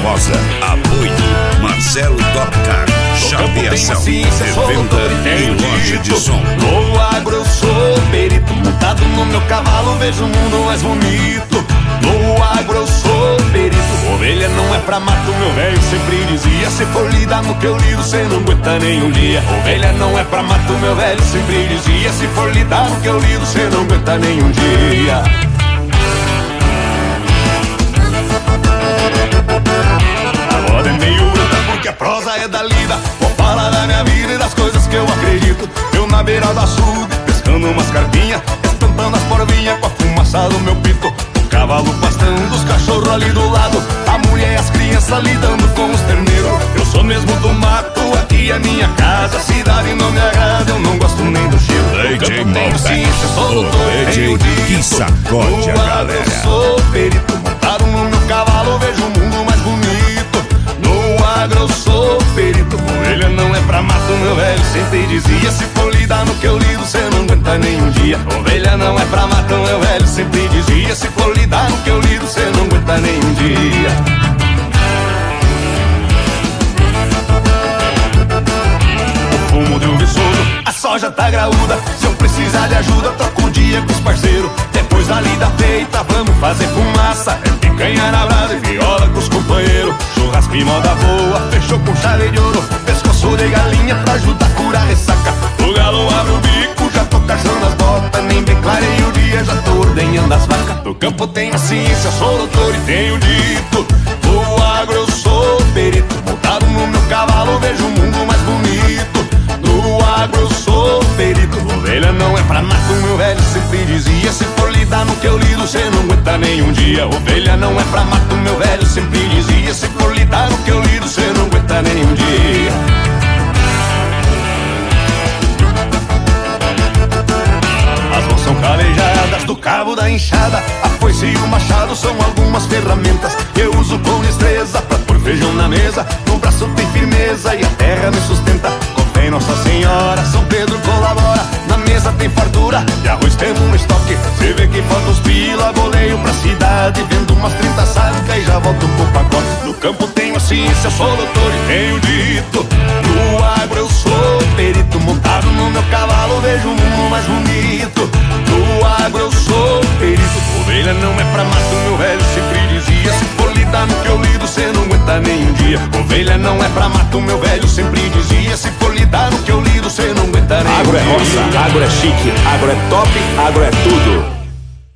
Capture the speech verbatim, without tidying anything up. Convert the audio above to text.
Rosa, apoio Marcelo Topcar, chapeação, revenda e loja de som. No agro eu sou perito, montado no meu cavalo vejo o mundo mais bonito. No agro eu sou perito, ovelha não é pra mato, meu velho sempre dizia. Se for lidar no que eu lido, cê não aguenta nem um dia. Ovelha não é pra mato, meu velho sempre dizia. Se for lidar no que eu lido, cê não aguenta nem um dia. A roda é meio bruta porque a prosa é da lida. Vou falar da minha vida e das coisas que eu acredito. Eu na beira do açude, pescando umas carpinhas, espantando as porvinhas com a fumaça do meu pito. Cavalo pastando, os cachorros ali do lado, a mulher e as crianças lidando com os terneiros. Eu sou mesmo do mato, aqui é minha casa. A cidade não me agrada, eu não gosto nem do cheiro. D J tenho ciência, sou doutor, tenho dito. Que sacode a galera. Eu sou perito, montado no meu cavalo, vejo o mundo mais bonito. No agro eu sou perito, ovelha não é pra mato, meu velho sempre dizia. Se for lidar no que eu lido, cê não aguenta nem um dia. Ovelha não é pra mato, meu velho sempre dizia. Se for lidar no que eu lido, cê não aguenta nem um dia. O fumo de um viçoso, a soja tá graúda. Se eu precisar de ajuda, troco o dia com os parceiros. Depois da lida feita, vamos fazer fumaça. É picanha na brasa e viola com os companheiros. Churrasco e moda boa, fechou com chave de ouro. Pescoço de galinha pra ajudar a curar a ressaca. O galo abre o bico, já tô cachando as botas. Nem bem clarei o dia, já tô ordenhando as vacas. No campo tenho a ciência, sou doutor e tenho dito. No agro eu sou perito, montado no meu cavalo, vejo o mundo mais bonito. No agro eu sou perito, ovelha não é pra mato, meu velho sempre dizia. Se for lidar no que eu lido, cê não aguenta nem um dia. Ovelha não é pra mato, meu velho sempre dizia. Se for lidar no que eu lido, cê não aguenta nem um dia. As mãos são calejadas do cabo da enxada, a foice e o machado são algumas ferramentas que eu uso com destreza pra pôr feijão na mesa. No braço tem firmeza e a terra me sustenta. Com fé em Nossa Senhora, São Pedro colabora. Na mesa tem fartura, de arroz temos um estoque. Cê vê que falta os pila, boleio pra cidade, vendo umas trinta sacas e já volto pro pacote. No campo tenho a ciência, sou doutor e tenho dito. No agro eu sou perito, montado no meu cavalo, vejo o mundo mais bonito. No agro eu sou perito, ovelha não é pra mato, meu velho sempre dizia. Se for lidar no que eu lido, cê não aguenta nem um dia. Ovelha não é pra mato, meu velho sempre dizia. Se for lidar no que eu lido, cê não aguenta nem um dia. Agro é roça, agro é chique, agro é top, agro é tudo.